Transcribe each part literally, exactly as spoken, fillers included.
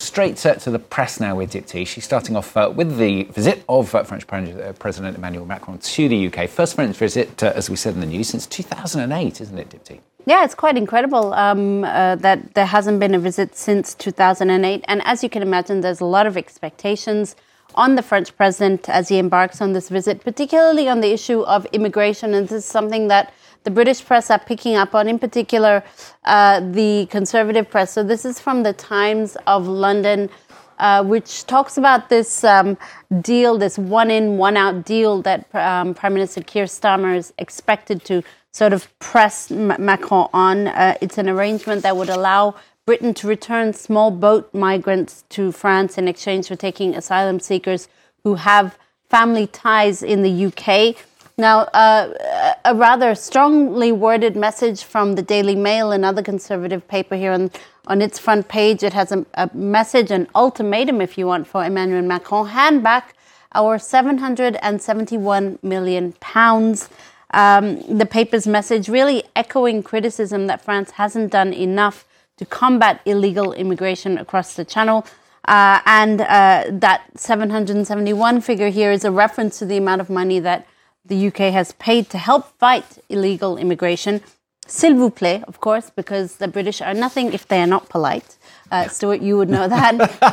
straight to, to the press now with Dipti. She's starting off uh, with the visit of uh, French President Emmanuel Macron to the U K. First French visit, uh, as we said in the news, since two thousand eight, isn't it, Dipti? Yeah, it's quite incredible um, uh, that there hasn't been a visit since two thousand eight. And as you can imagine, there's a lot of expectations on the French president as he embarks on this visit, particularly on the issue of immigration. And this is something that the British press are picking up on, in particular, uh, the conservative press. So this is from the Times of London, uh, which talks about this um, deal, this one-in, one-out deal that um, Prime Minister Keir Starmer is expected to sort of press M- Macron on. Uh, it's an arrangement that would allow Britain to return small boat migrants to France in exchange for taking asylum seekers who have family ties in the U K. Now, uh, a rather strongly worded message from the Daily Mail, another conservative paper here on, on its front page. It has a, a message, an ultimatum, if you want, for Emmanuel Macron. Hand back our seven hundred seventy-one million pounds. Um, the paper's message really echoing criticism that France hasn't done enough to combat illegal immigration across the Channel. Uh, and uh, that seven hundred seventy-one figure here is a reference to the amount of money that the U K has paid to help fight illegal immigration. S'il vous plaît, of course, because the British are nothing if they are not polite. Uh, Stuart, you would know that.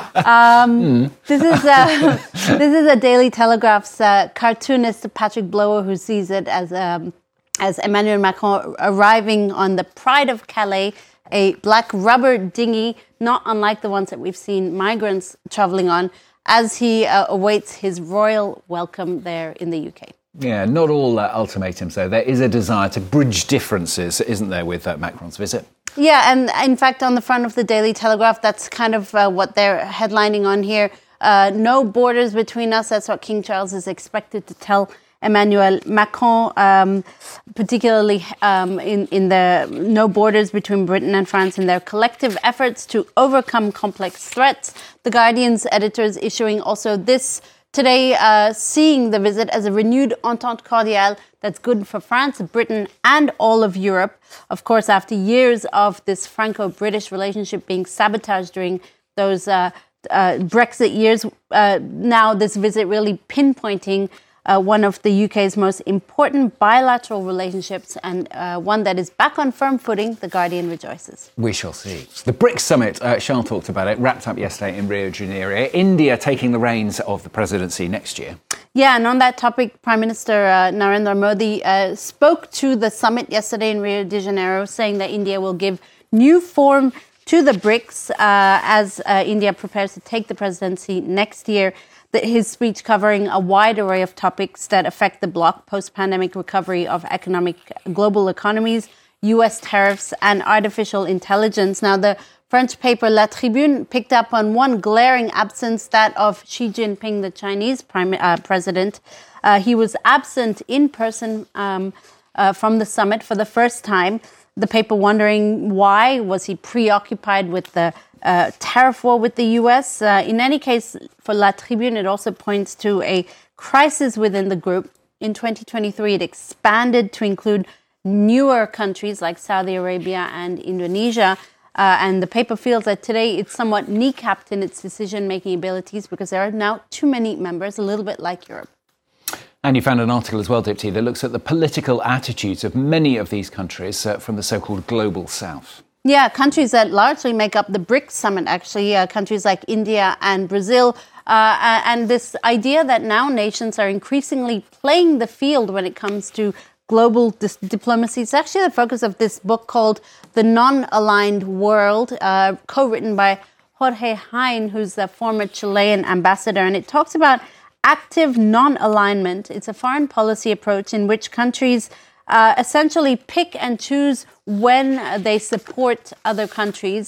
Um, mm. This is uh, this is a Daily Telegraph's uh, cartoonist Patrick Blower who sees it as um, as Emmanuel Macron arriving on the Pride of Calais, a black rubber dinghy, not unlike the ones that we've seen migrants traveling on, as he uh, awaits his royal welcome there in the U K. Yeah, not all uh, ultimatums, though. There is a desire to bridge differences, isn't there, with uh, Macron's visit? Yeah, and in fact, on the front of the Daily Telegraph, that's kind of uh, what they're headlining on here. Uh, no borders between us. That's what King Charles is expected to tell Emmanuel Macron, um, particularly um, in, in the no borders between Britain and France in their collective efforts to overcome complex threats. The Guardian's editors issuing also this today, uh, seeing the visit as a renewed entente cordiale that's good for France, Britain, and all of Europe. Of course, after years of this Franco-British relationship being sabotaged during those uh, uh, Brexit years, uh, now this visit really pinpointing uh, one of the U K's most important bilateral relationships and uh, one that is back on firm footing. The Guardian rejoices. We shall see. The BRICS summit, uh, Charles talked about it, wrapped up yesterday in Rio de Janeiro. India taking the reins of the presidency next year. Yeah, and on that topic, Prime Minister uh, Narendra Modi uh, spoke to the summit yesterday in Rio de Janeiro, saying that India will give new form to the BRICS uh, as uh, India prepares to take the presidency next year. His speech covering a wide array of topics that affect the bloc, post-pandemic recovery of economic global economies, U S tariffs, and artificial intelligence. Now, the French paper La Tribune picked up on one glaring absence, that of Xi Jinping, the Chinese prime, uh, president. Uh, he was absent in person um, uh, from the summit for the first time. The paper wondering why. Was he preoccupied with the uh, tariff war with the U S? Uh, in any case, for La Tribune, it also points to a crisis within the group. In twenty twenty-three, it expanded to include newer countries like Saudi Arabia and Indonesia. Uh, and the paper feels that today it's somewhat kneecapped in its decision-making abilities because there are now too many members, a little bit like Europe. And you found an article as well, Dipti, that looks at the political attitudes of many of these countries uh, from the so-called Global South. Yeah, countries that largely make up the BRICS summit, actually, uh, countries like India and Brazil. Uh, and this idea that now nations are increasingly playing the field when it comes to global dis- diplomacy. It's actually the focus of this book called The Non-Aligned World, uh, co-written by Jorge Hein, who's the former Chilean ambassador. And it talks about active non-alignment. It's a foreign policy approach in which countries uh, essentially pick and choose when they support other countries.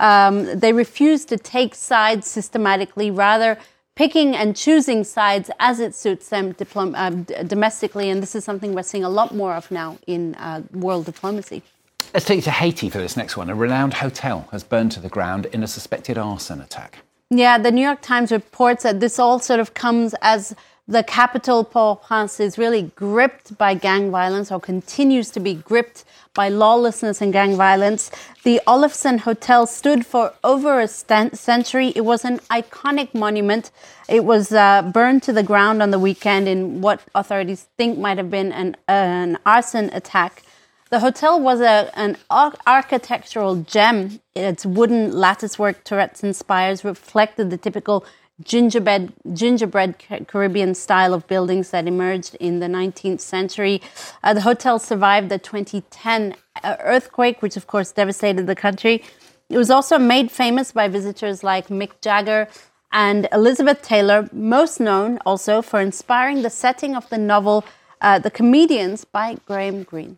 Um, they refuse to take sides systematically, rather picking and choosing sides as it suits them diplom- uh, d- domestically. And this is something we're seeing a lot more of now in uh, world diplomacy. Let's take you to Haiti for this next one. A renowned hotel has burned to the ground in a suspected arson attack. Yeah, the New York Times reports that this all sort of comes as The capital, Port-au-Prince, is really gripped by gang violence, or continues to be gripped by lawlessness and gang violence. The Olofsen Hotel stood for over a st- century. It was an iconic monument. It was uh, burned to the ground on the weekend in what authorities think might have been an, an arson attack. The hotel was a, an ar- architectural gem. Its wooden latticework turrets and spires reflected the typical gingerbread, gingerbread Caribbean style of buildings that emerged in the nineteenth century. Uh, the hotel survived the twenty ten earthquake, which of course devastated the country. It was also made famous by visitors like Mick Jagger and Elizabeth Taylor, most known also for inspiring the setting of the novel uh, The Comedians by Graham Greene.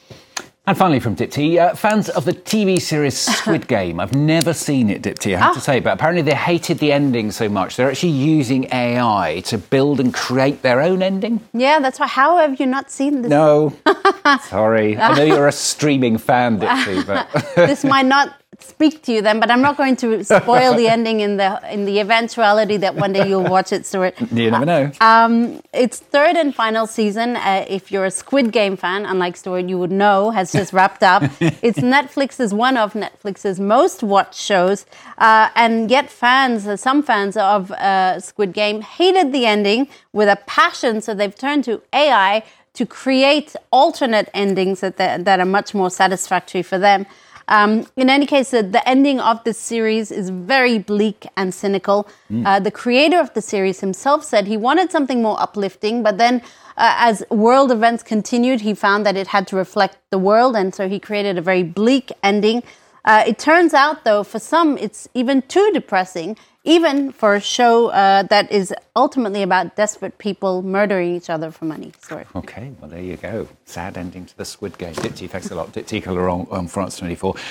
And finally from Dipti, uh, fans of the T V series Squid Game. I've never seen it, Dipti, I have ah. to say, but apparently they hated the ending so much. They're actually using A I to build and create their own ending. Yeah, that's why. How have you not seen this? No, sorry. I know you're a streaming fan, Dipti, but... This might not speak to you then, but I'm not going to spoil the ending in the in the eventuality that one day you'll watch it, Stuart. You never know. Um, its third and final season, uh, if you're a Squid Game fan, unlike Stuart, you would know, has just wrapped up. It's Netflix's one of Netflix's most watched shows, uh, and yet fans, uh, some fans of uh, Squid Game hated the ending with a passion, so they've turned to A I to create alternate endings that that are much more satisfactory for them. Um, in any case, the, the ending of this series is very bleak and cynical. Mm. Uh, the creator of the series himself said he wanted something more uplifting, but then uh, as world events continued, he found that it had to reflect the world, and so he created a very bleak ending. Uh, it turns out, though, for some, it's even too depressing, even for a show uh, that is ultimately about desperate people murdering each other for money. Sorry. Okay, well, there you go. Sad ending to the Squid Game. Dipti, thanks a lot. Dipti Coleron on France twenty-four.